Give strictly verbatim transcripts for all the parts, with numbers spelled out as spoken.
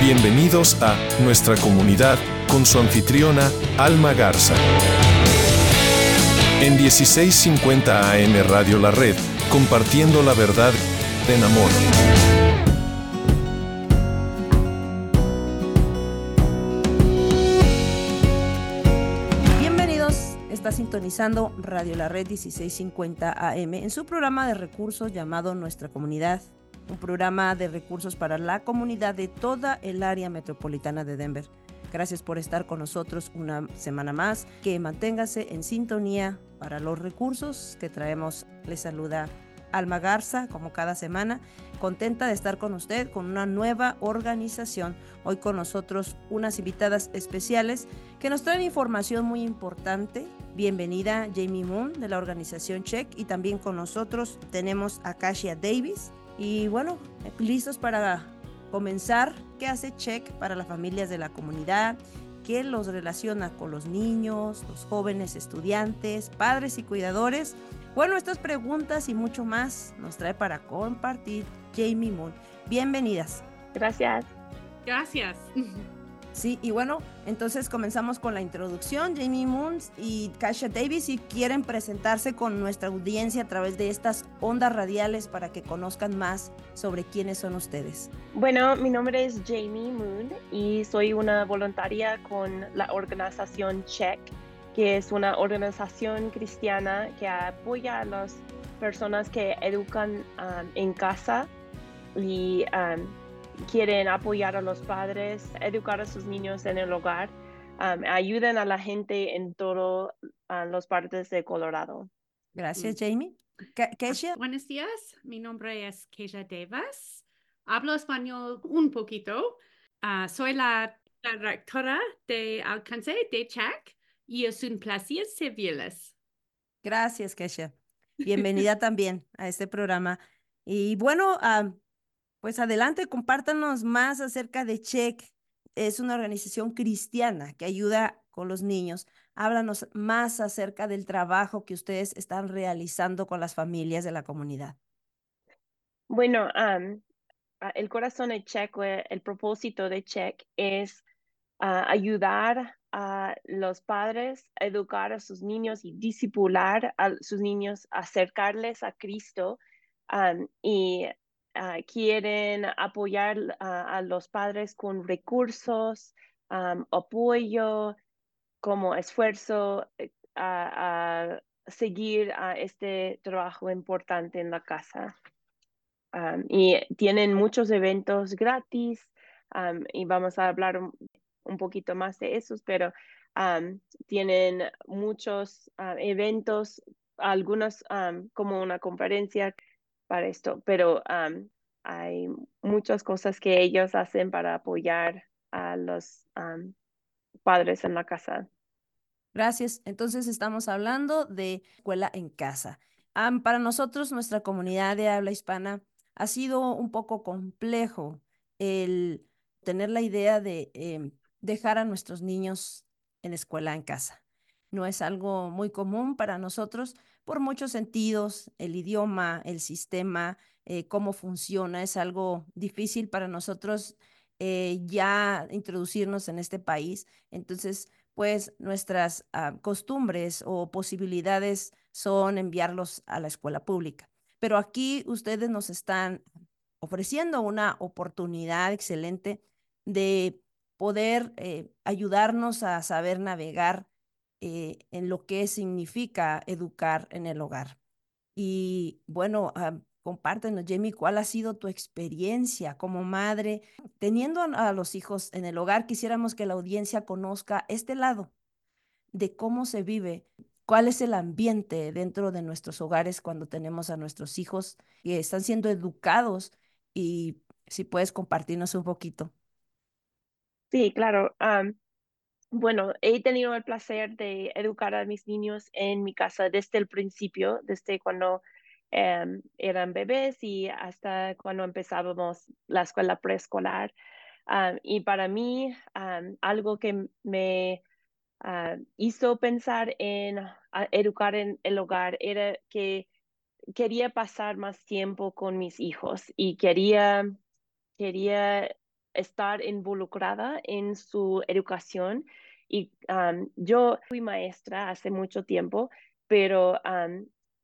Bienvenidos a Nuestra Comunidad con su anfitriona Alma Garza. En dieciséis cincuenta A M Radio La Red, compartiendo la verdad en amor. Bienvenidos, está sintonizando Radio La Red dieciséis cincuenta A M en su programa de recursos llamado Nuestra Comunidad. Un programa de recursos para la comunidad de toda el área metropolitana de Denver. Gracias por estar con nosotros una semana más. Que manténgase en sintonía para los recursos que traemos. Les saluda Alma Garza, como cada semana. Contenta de estar con usted con una nueva organización. Hoy con nosotros unas invitadas especiales que nos traen información muy importante. Bienvenida Jamie Moon de la organización Check, y también con nosotros tenemos a Kashia Davis. Y bueno, listos para comenzar. ¿Qué hace Check para las familias de la comunidad? ¿Qué los relaciona con los niños, los jóvenes estudiantes, padres y cuidadores? Bueno, estas preguntas y mucho más nos trae para compartir Jamie Moon. Bienvenidas. Gracias. Gracias. Sí, y bueno, entonces comenzamos con la introducción. Jamie Moon y Kashia Davis, si quieren presentarse con nuestra audiencia a través de estas ondas radiales para que conozcan más sobre quiénes son ustedes. Bueno, mi nombre es Jamie Moon y soy una voluntaria con la organización Check, que es una organización cristiana que apoya a las personas que educan um, en casa y um, quieren apoyar a los padres, educar a sus niños en el hogar, um, ayudan a la gente en todas uh, las partes de Colorado. Gracias, Jamie. Kashia. Buenos días, mi nombre es Kashia Davis. Hablo español un poquito. Uh, soy la, la directora de alcance de Check y es un placer servirles. Gracias, Kashia. Bienvenida también a este programa. Y bueno, uh, pues adelante, compártanos más acerca de Check. Es una organización cristiana que ayuda con los niños. Háblanos más acerca del trabajo que ustedes están realizando con las familias de la comunidad. Bueno, um, el corazón de Check, el propósito de Check es uh, ayudar a los padres a educar a sus niños y discipular a sus niños, acercarles a Cristo, um, y uh, quieren apoyar uh, a los padres con recursos, um, apoyo, como esfuerzo uh, a seguir uh, este trabajo importante en la casa. Um, y tienen muchos eventos gratis, um, y vamos a hablar un, un poquito más de esos, pero um, tienen muchos uh, eventos, algunos um, como una conferencia para esto, pero um, hay muchas cosas que ellos hacen para apoyar a los um, padres en la casa. Gracias. Entonces estamos hablando de escuela en casa. Um, para nosotros, nuestra comunidad de habla hispana, ha sido un poco complejo el tener la idea de eh, dejar a nuestros niños en escuela en casa. No es algo muy común para nosotros por muchos sentidos. El idioma, el sistema, eh, cómo funciona, es algo difícil para nosotros eh, ya introducirnos en este país. Entonces, pues nuestras uh, costumbres o posibilidades son enviarlos a la escuela pública. Pero aquí ustedes nos están ofreciendo una oportunidad excelente de poder eh, ayudarnos a saber navegar eh, en lo que significa educar en el hogar. Y bueno, uh, compártenos, Jamie, ¿cuál ha sido tu experiencia como madre teniendo a, a los hijos en el hogar? Quisiéramos que la audiencia conozca este lado de cómo se vive, cuál es el ambiente dentro de nuestros hogares cuando tenemos a nuestros hijos que están siendo educados, y si puedes compartirnos un poquito. Sí, claro. Um, bueno, he tenido el placer de educar a mis niños en mi casa desde el principio, desde cuando um, eran bebés y hasta cuando empezábamos la escuela preescolar. Um, y para mí, um, algo que me uh, hizo pensar en uh, educar en el hogar era que quería pasar más tiempo con mis hijos y quería, quería estar involucrada en su educación. Y um, yo fui maestra hace mucho tiempo, pero um,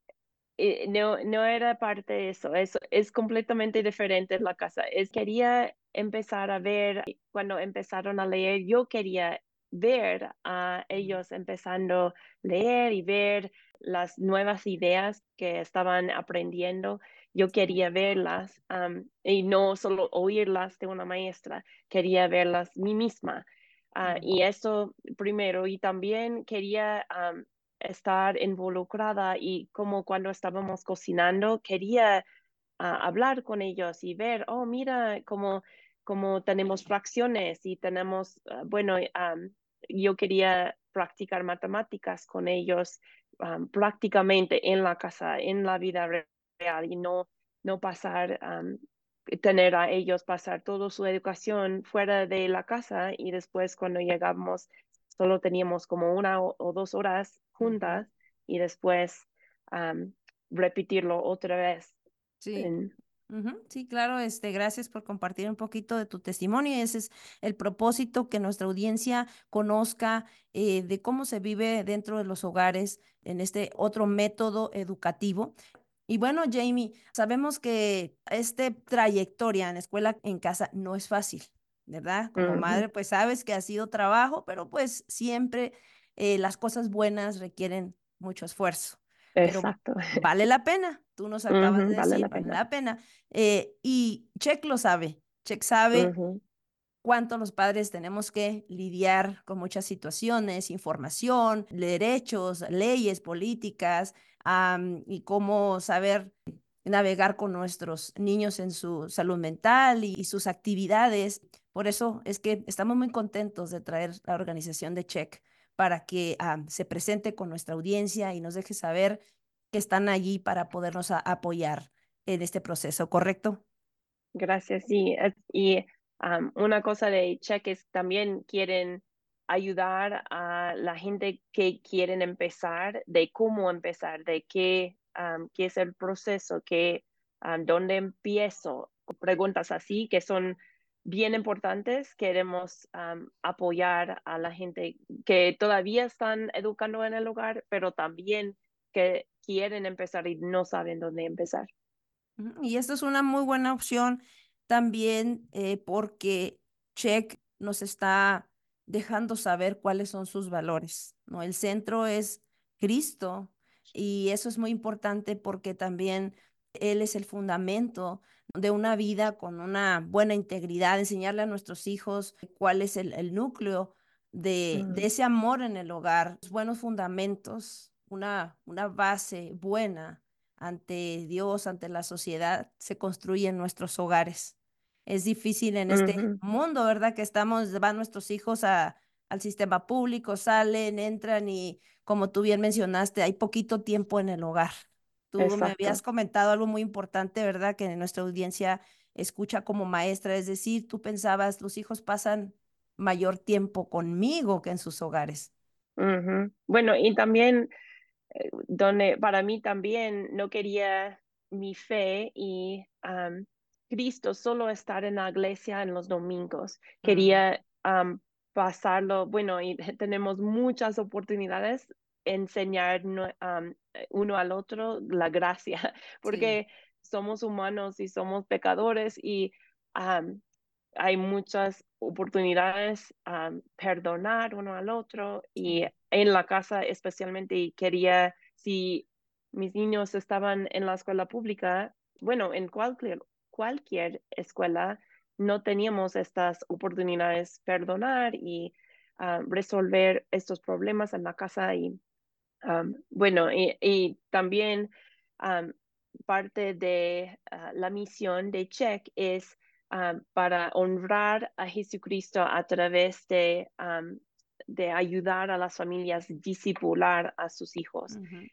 eh, no, no era parte de eso. Eso es completamente diferente en la casa. Es, quería empezar a ver, cuando empezaron a leer, yo quería ver a ellos empezando a leer y ver las nuevas ideas que estaban aprendiendo. Yo quería verlas um, y no solo oírlas de una maestra, quería verlas mí misma. Uh, y eso primero, y también quería um, estar involucrada y como cuando estábamos cocinando, quería uh, hablar con ellos y ver, oh, mira cómo, cómo tenemos fracciones y tenemos, uh, bueno, um, yo quería practicar matemáticas con ellos um, prácticamente en la casa, en la vida real y no, no pasar, um, tener a ellos pasar toda su educación fuera de la casa y después cuando llegamos solo teníamos como una o, o dos horas juntas Ujú. y después um, repetirlo otra vez. Sí. En, Ujú, sí, claro, este, gracias por compartir un poquito de tu testimonio. Ese es el propósito, que nuestra audiencia conozca eh, de cómo se vive dentro de los hogares en este otro método educativo. Y bueno, Jamie, sabemos que esta trayectoria en escuela en casa no es fácil, ¿verdad? Como Ujú, madre, pues sabes que ha sido trabajo, pero pues siempre eh, las cosas buenas requieren mucho esfuerzo, pero exacto. vale la pena. Tú nos acabas Ujú, de vale decir, la vale pena. la pena. Eh, y Check lo sabe. Check sabe Ujú, cuánto los padres tenemos que lidiar con muchas situaciones, información, derechos, leyes, políticas, am, y cómo saber navegar con nuestros niños en su salud mental y, y sus actividades. Por eso es que estamos muy contentos de traer la organización de Check para que am, se presente con nuestra audiencia y nos deje saber que están allí para podernos a- apoyar en este proceso, ¿correcto? gracias, sí. es- Y um, una cosa de Check es también quieren ayudar a la gente que quieren empezar, de cómo empezar, de qué, um, qué es el proceso, qué, um, dónde empiezo. Preguntas así que son bien importantes. Queremos um, apoyar a la gente que todavía están educando en el hogar, pero también que quieren empezar y no saben dónde empezar. Ujú, y esto es una muy buena opción también eh, porque Check nos está dejando saber cuáles son sus valores, ¿no? El centro es Cristo y eso es muy importante porque también Él es el fundamento de una vida con una buena integridad, enseñarle a nuestros hijos cuál es el, el núcleo de, de Mm, ese amor en el hogar, los buenos fundamentos, una, una base buena ante Dios, ante la sociedad, se construye en nuestros hogares. Es difícil en este ujú, mundo, ¿verdad? Que estamos, van nuestros hijos a, al sistema público, salen, entran y como tú bien mencionaste, hay poquito tiempo en el hogar. Tú me habías exacto. comentado algo muy importante, ¿verdad? Que nuestra audiencia escucha como maestra, es decir, tú pensabas, los hijos pasan mayor tiempo conmigo que en sus hogares. Ujú. Bueno, y también eh, donde para mí también no quería mi fe y am, Cristo solo estar en la iglesia en los domingos. Ujú, Quería am, pasarlo, bueno, y tenemos muchas oportunidades enseñar no- am, uno al otro la gracia, sí. porque somos humanos y somos pecadores y am, hay muchas oportunidades a perdonar uno al otro y Sí. en la casa especialmente y quería, si mis niños estaban en la escuela pública, bueno, en cualquier, cualquier escuela no teníamos estas oportunidades perdonar y ah, resolver estos problemas en la casa y um, bueno, y, y también um, parte de uh, la misión de Check es um, para honrar a Jesucristo a través de, um, de ayudar a las familias a discipular a sus hijos. Ujú,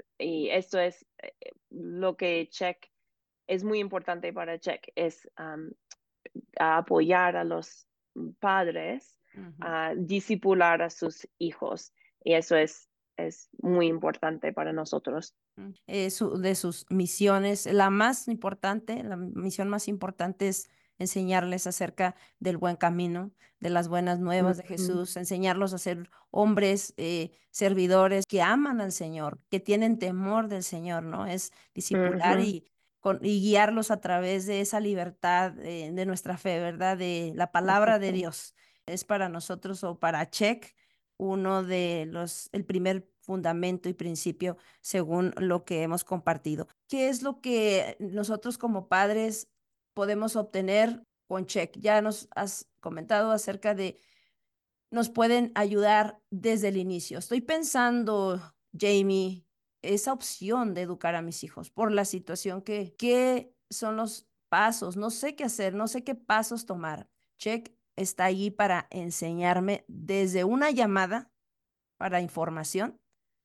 Y esto es eh, lo que Check es muy importante para Check, es um, a apoyar a los padres ujú. a discipular a sus hijos. Y eso es, es muy importante para nosotros. Eh, su- de sus misiones. La más importante, la misión más importante es enseñarles acerca del buen camino, de las buenas nuevas de Ujú, Jesús, enseñarlos a ser hombres, eh, servidores que aman al Señor, que tienen temor del Señor, ¿no? Es discipular ujú, y, con- y guiarlos a través de esa libertad eh, de nuestra fe, ¿verdad? De la palabra de exacto. Dios. Es para nosotros o para Check uno de los, el primer fundamento y principio según lo que hemos compartido. ¿Qué es lo que nosotros como padres podemos obtener con Check? Ya nos has comentado acerca de, nos pueden ayudar desde el inicio. Estoy pensando, Jamie, esa opción de educar a mis hijos por la situación que, ¿qué son los pasos? No sé qué hacer, no sé qué pasos tomar. Check está allí para enseñarme desde una llamada para información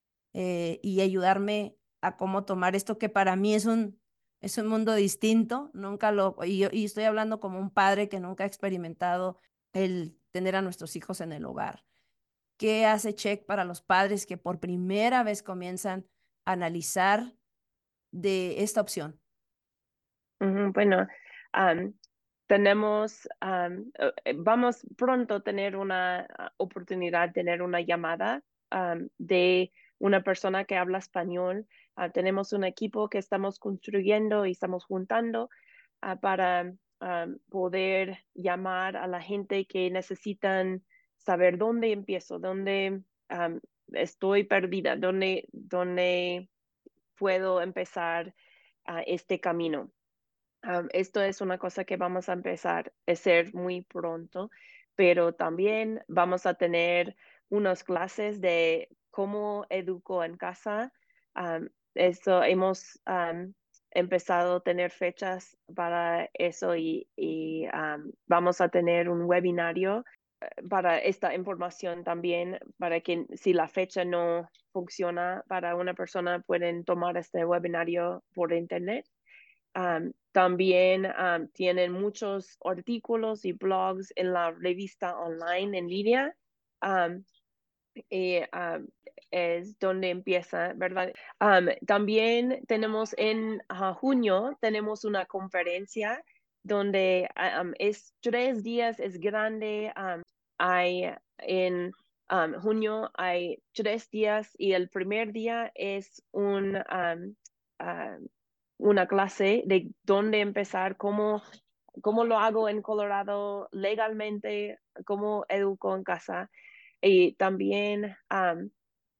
eh, y ayudarme a cómo tomar esto que para mí es un, es un mundo distinto. Nunca lo, y, yo- y estoy hablando como un padre que nunca ha experimentado el tener a nuestros hijos en el hogar. ¿Qué hace Check para los padres que por primera vez comienzan a analizar de esta opción? Ujú, bueno, am, tenemos, am, eh, eh, vamos pronto a tener una ah, oportunidad, tener una llamada am, de una persona que habla español. Ah, tenemos un equipo que estamos construyendo y estamos juntando ah, para am, poder llamar a la gente que necesitan saber dónde empiezo, dónde am, estoy perdida, dónde, dónde puedo empezar ah, este camino. Um, esto es una cosa que vamos a empezar a hacer muy pronto, pero también vamos a tener unas clases de cómo educo en casa. Um, eso hemos um, empezado a tener fechas para eso y, y, um, vamos a tener un webinario eh, para esta información también, para que si la fecha no funciona para una persona, pueden tomar este webinario por internet. Um, también um, tienen muchos artículos y blogs en la revista online en línea. Um, y um, es donde empieza, ¿verdad? Um, también tenemos en uh, junio, tenemos una conferencia donde um, es tres días, es grande. Um, hay en um, junio hay tres días y el primer día es un um, uh, una clase de dónde empezar, cómo, cómo lo hago en Colorado legalmente, cómo educo en casa. Y también um,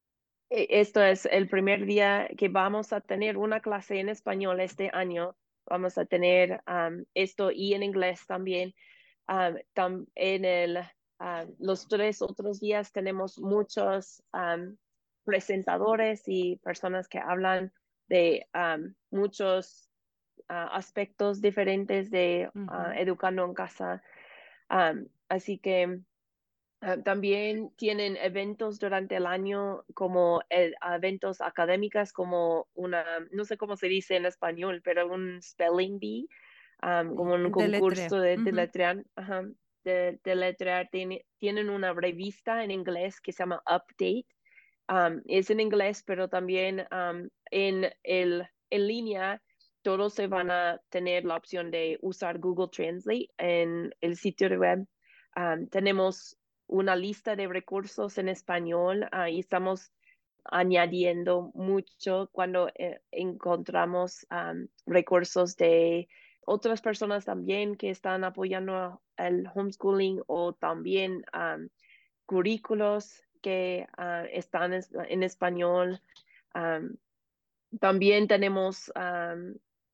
esto es el primer día que vamos a tener una clase en español este año. Vamos a tener um, esto y en inglés también. Um, tam, en el, um, los tres otros días tenemos muchos um, presentadores y personas que hablan de um, muchos uh, aspectos diferentes de uh, Ujú. educando en casa. Um, así que uh, también tienen eventos durante el año como el, eventos académicos como una, no sé cómo se dice en español, pero un spelling bee, um, como Sí, un deletreo. concurso de Ujú. deletrear. Ajá, de, deletrear. Tiene, tienen una revista en inglés que se llama Update. Um, es en inglés, pero también um, en, el, en línea todos se van a tener la opción de usar Google Translate en el sitio de web. Um, tenemos una lista de recursos en español uh, y estamos añadiendo mucho cuando eh, encontramos um, recursos de otras personas también que están apoyando el homeschooling o también um, currículos que uh, están en, en español. Um, también tenemos um,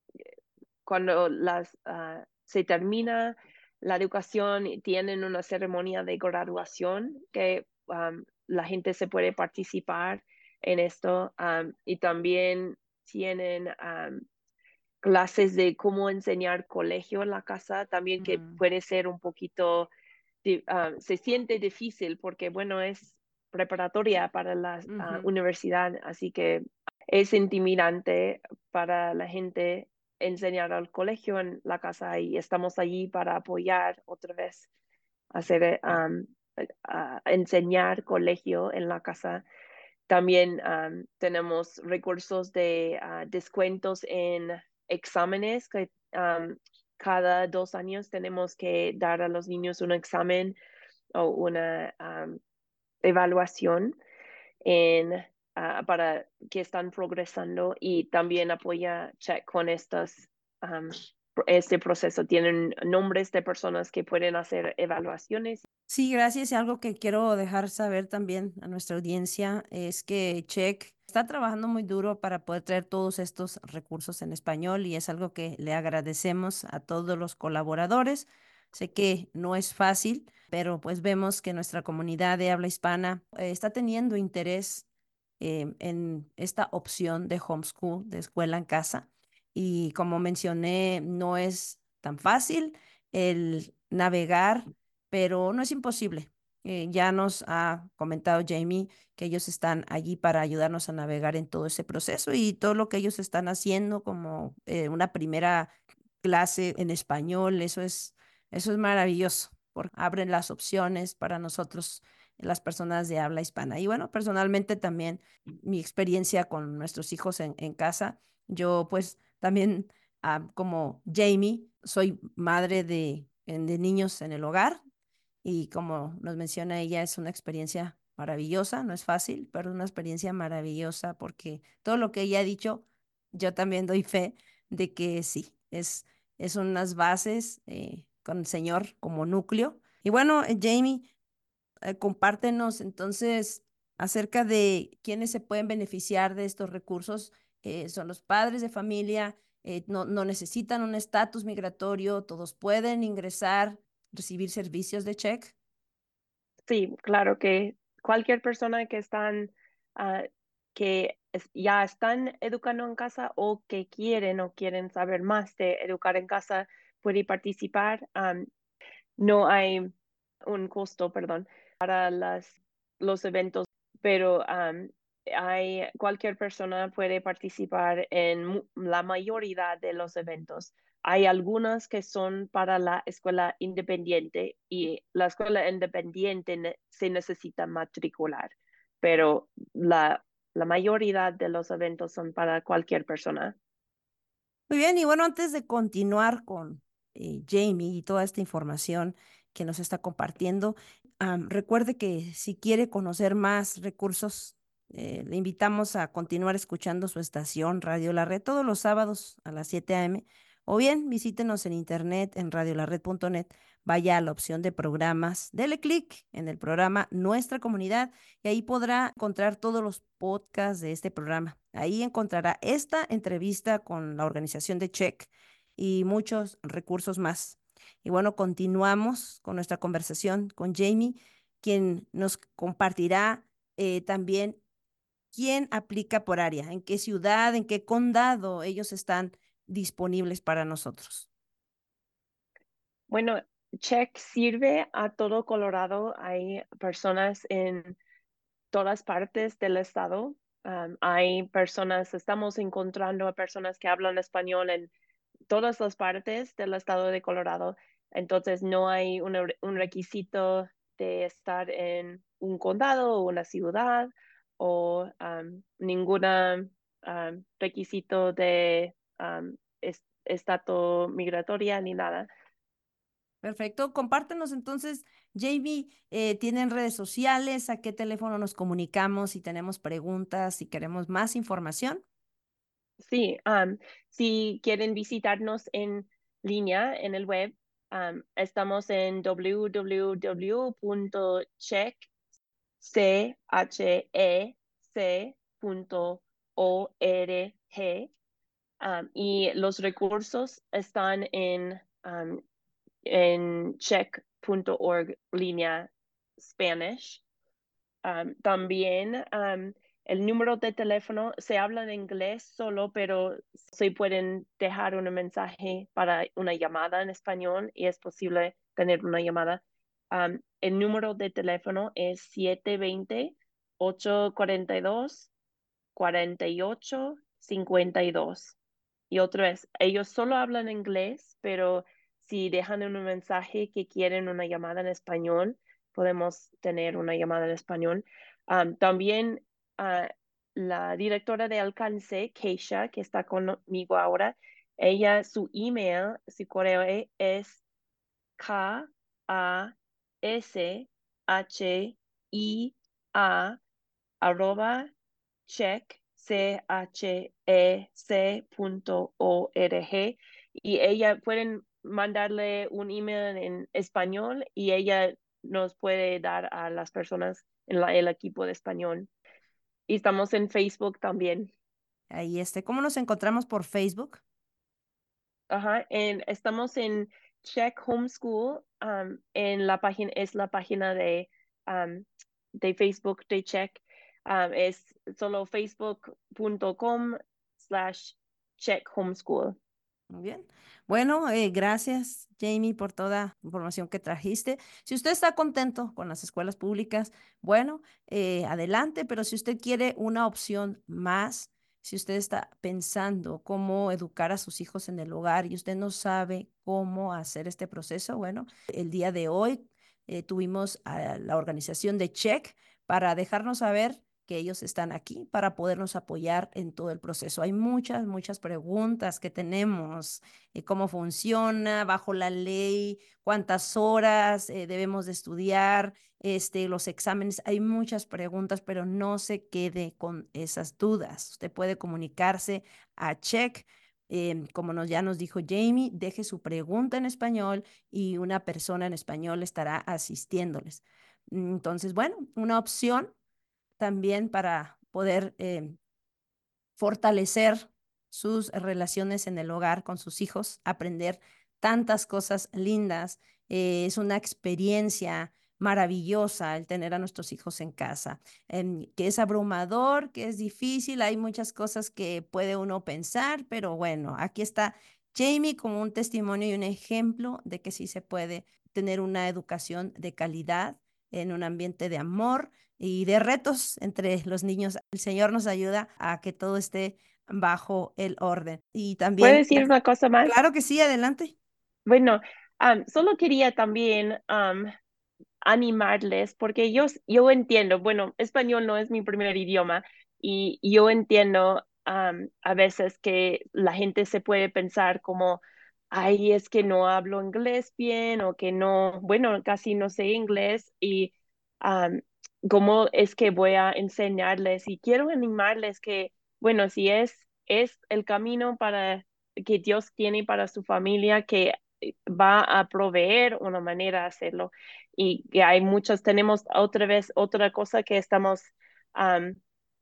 cuando las, uh, se termina la educación y tienen una ceremonia de graduación que um, la gente se puede participar en esto um, y también tienen um, clases de cómo enseñar colegio en la casa, también que Mm, puede ser un poquito, uh, se siente difícil porque, bueno, es preparatoria para la uh, ujú. universidad, así que es intimidante para la gente enseñar al colegio en la casa y estamos allí para apoyar otra vez, hacer, um, uh, enseñar colegio en la casa. También um, tenemos recursos de uh, descuentos en exámenes que um, cada dos años tenemos que dar a los niños un examen o una um, evaluación en, uh, para que están progresando, y también apoya Check con estos, um, este proceso. Tienen nombres de personas que pueden hacer evaluaciones. Sí, gracias. Y algo que quiero dejar saber también a nuestra audiencia es que Check está trabajando muy duro para poder traer todos estos recursos en español, y es algo que le agradecemos a todos los colaboradores. Sé que no es fácil, pero pues vemos que nuestra comunidad de habla hispana eh, está teniendo interés eh, en esta opción de homeschool, de escuela en casa. Y como mencioné, no es tan fácil el navegar, pero no es imposible. Eh, ya nos ha comentado Jamie que ellos están allí para ayudarnos a navegar en todo ese proceso, y todo lo que ellos están haciendo como eh, una primera clase en español, eso es, eso es maravilloso, porque abren las opciones para nosotros, las personas de habla hispana. Y bueno, personalmente también mi experiencia con nuestros hijos en, en casa, yo pues también ah, como Jamie, soy madre de, en- de niños en el hogar, y como nos menciona ella, es una experiencia maravillosa, no es fácil, pero es una experiencia maravillosa, porque todo lo que ella ha dicho, yo también doy fe de que sí, es, es unas bases eh, con el Señor como núcleo. Y bueno, eh, Jamie, eh, compártenos entonces acerca de quiénes se pueden beneficiar de estos recursos. Eh, son los padres de familia, eh, no, no necesitan un estatus migratorio, todos pueden ingresar, recibir servicios de check. Sí, claro que cualquier persona que están, ah, que es- ya están educando en casa o que quieren o quieren saber más de educar en casa puede participar. Am, no hay un costo, perdón, para las, los eventos, pero am, hay, cualquier persona puede participar en mu- la mayoría de los eventos. Hay algunas que son para la escuela independiente, y la escuela independiente ne- se necesita matricular, pero la, la mayoría de los eventos son para cualquier persona. Muy bien, y bueno, antes de continuar con eh, Jamie y toda esta información que nos está compartiendo, am, recuerde que si quiere conocer más recursos, eh, le invitamos a continuar escuchando su estación Radio La Red todos los sábados a las siete a m, o bien visítenos en internet en radio la red punto net, vaya a la opción de programas, dele clic en el programa Nuestra Comunidad, y ahí podrá encontrar todos los podcasts de este programa. Ahí encontrará esta entrevista con la organización de Check y muchos recursos más. Y bueno, continuamos con nuestra conversación con Jamie, quien nos compartirá eh, también quién aplica por área, en qué ciudad, en qué condado ellos están disponibles para nosotros. Bueno, Check sirve a todo Colorado. Hay personas en todas partes del estado. Um, hay personas, estamos encontrando a personas que hablan español en todas las partes del estado de Colorado. Entonces no hay una- un requisito de estar en un condado o una ciudad, o um, ninguna um, requisito de um, es- estatus migratoria ni nada. Perfecto. Compártenos entonces, Jamie, eh, ¿tienen redes sociales? ¿A qué teléfono nos comunicamos si tenemos preguntas, si queremos más información? Sí, um, si quieren visitarnos en línea en el web, um, estamos en w w w punto check punto org, um, y los recursos están en, um, en check punto org línea Spanish. Um, también um, el número de teléfono se habla en inglés solo, pero se pueden dejar un mensaje para una llamada en español, y es posible tener una llamada. Um, el número de teléfono es siete dos cero, ocho cuatro dos, cuatro ocho cinco dos. Y otra vez, ellos solo hablan inglés, pero si dejan un mensaje que quieren una llamada en español, podemos tener una llamada en español. Um, también uh, la directora de alcance, Keisha, que está conmigo ahora, Ella, su email, su correo es K A S H I A arroba check, C H E C punto O R G, y ella pueden mandarle un email en español y ella nos puede dar a las personas en la, el equipo de español. Y estamos en Facebook también. Ahí este, ¿cómo nos encontramos por Facebook? Ajá, en, estamos en Check Homeschool, um, en la página, es la página de, um, de Facebook de Check. Um, es solo facebook.com slash Check Homeschool. Muy bien. Bueno, eh, gracias, Jamie, por toda la información que trajiste. Si usted está contento con las escuelas públicas, bueno, eh, adelante, pero si usted quiere una opción más, si usted está pensando cómo educar a sus hijos en el hogar y usted no sabe cómo hacer este proceso, bueno, el día de hoy eh, tuvimos a la organización de Check para dejarnos saber que ellos están aquí para podernos apoyar en todo el proceso. Hay muchas, muchas preguntas que tenemos, eh, cómo funciona bajo la ley, cuántas horas eh, debemos de estudiar, este, los exámenes. Hay muchas preguntas, pero no se quede con esas dudas. Usted puede comunicarse a Check. Eh, como nos, ya nos dijo Jamie, deje su pregunta en español y una persona en español estará asistiéndoles. Entonces, bueno, una opción también para poder eh, fortalecer sus relaciones en el hogar con sus hijos, aprender tantas cosas lindas. Eh, es una experiencia maravillosa el tener a nuestros hijos en casa, em, que es abrumador, que es difícil, hay muchas cosas que puede uno pensar, pero bueno, aquí está Jamie como un testimonio y un ejemplo de que sí se puede tener una educación de calidad en un ambiente de amor y de retos entre los niños. El Señor nos ayuda a que todo esté bajo el orden. Y ¿Puedo también, decir una cosa más? claro que sí, adelante. Bueno, um, solo quería también um, animarles, porque yo, yo entiendo, bueno, español no es mi primer idioma y yo entiendo um, a veces que la gente se puede pensar como, ay, es que no hablo inglés bien o que no, bueno, casi no sé inglés y um, cómo es que voy a enseñarles y quiero animarles que, bueno, si es, es el camino para que Dios tiene para su familia, que va a proveer una manera de hacerlo y que hay muchos, tenemos otra vez otra cosa que estamos um,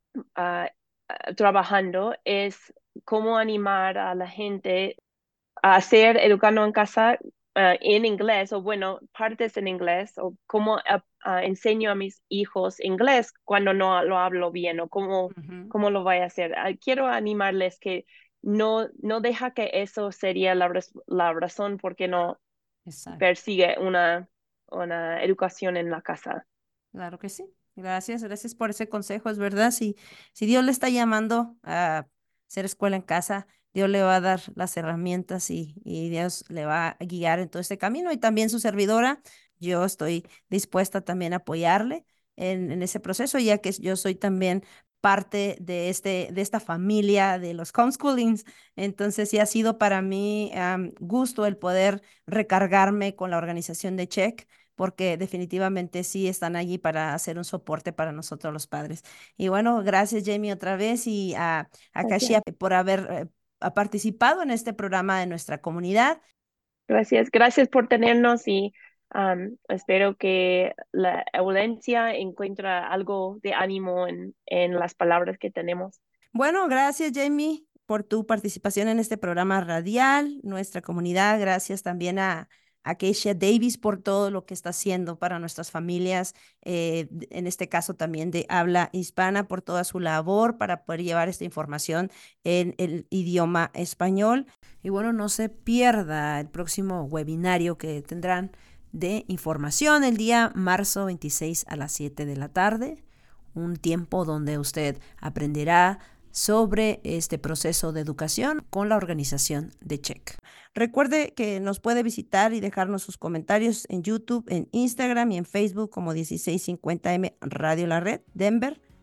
uh, uh, trabajando es cómo animar a la gente a hacer educando en casa uh, en inglés o bueno, partes en inglés o cómo uh, uh, enseño a mis hijos inglés cuando no lo hablo bien o cómo, Ujú. cómo lo voy a hacer. Uh, quiero animarles que no, no deja que eso sería la, la razón porque no Exacto. persigue una, una educación en la casa. Claro que sí. Gracias, gracias por ese consejo, es verdad. Si, si Dios le está llamando a hacer escuela en casa, Dios le va a dar las herramientas y, y Dios le va a guiar en todo este camino. Y también su servidora, yo estoy dispuesta también a apoyarle en, en ese proceso, ya que yo soy también parte de, este, de esta familia de los homeschoolings. Entonces, sí ha sido para mí um, gusto el poder recargarme con la organización de Check porque definitivamente sí están allí para hacer un soporte para nosotros los padres. Y bueno, gracias Jamie otra vez y a, a Kashia Gracias. por haber eh, ha participado en este programa de nuestra comunidad. Gracias, gracias por tenernos y um, espero que la audiencia encuentre algo de ánimo en, en las palabras que tenemos. Bueno, gracias Jamie por tu participación en este programa radial, nuestra comunidad. Gracias también a, a Keisha Davis por todo lo que está haciendo para nuestras familias, eh, d- en este caso también de habla hispana, por toda su labor para poder llevar esta información en el idioma español. Y bueno, no se pierda el próximo webinario que tendrán de información el día marzo veintiséis a las siete de la tarde, un tiempo donde usted aprenderá sobre este proceso de educación con la organización de Check. Recuerde que nos puede visitar y dejarnos sus comentarios en YouTube, en Instagram y en Facebook como dieciséis cincuenta M Radio La Red Denver.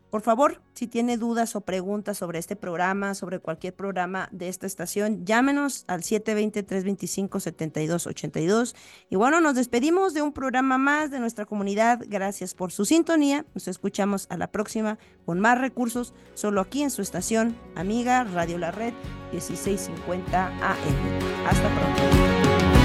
Por favor, si tiene dudas o preguntas sobre este programa, sobre cualquier programa de esta estación, llámenos al siete dos cero, tres dos cinco, siete dos ocho dos. Y bueno, nos despedimos de un programa más de nuestra comunidad. Gracias por su sintonía. Nos escuchamos a la próxima con más recursos, solo aquí en su estación amiga Radio La Red dieciséis cincuenta A M. Hasta pronto.